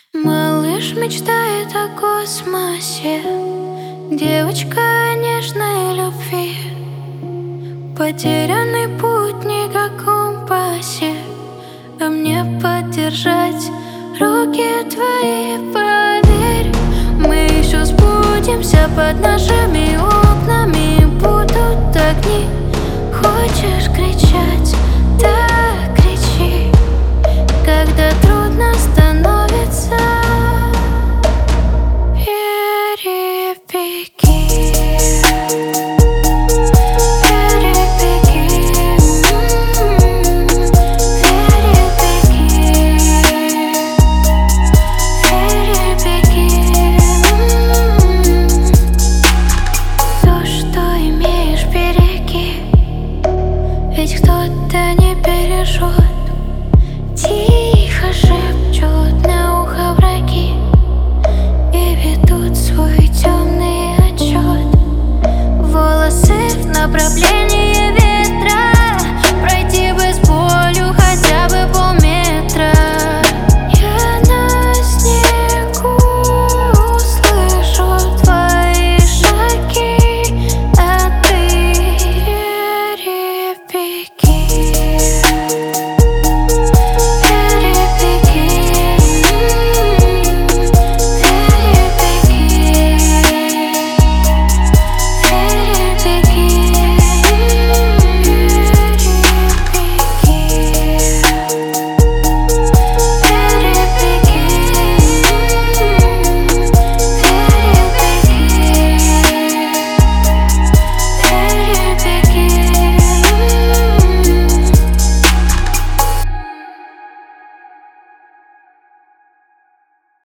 Малыш мечтает о космосе, девочка о нежной любви. Потерянный путь не как компасе, а мне поддержать руки твои. Поверь, мы еще сбудемся. Под нашими окнами будут огни. Хочешь кричать? Да.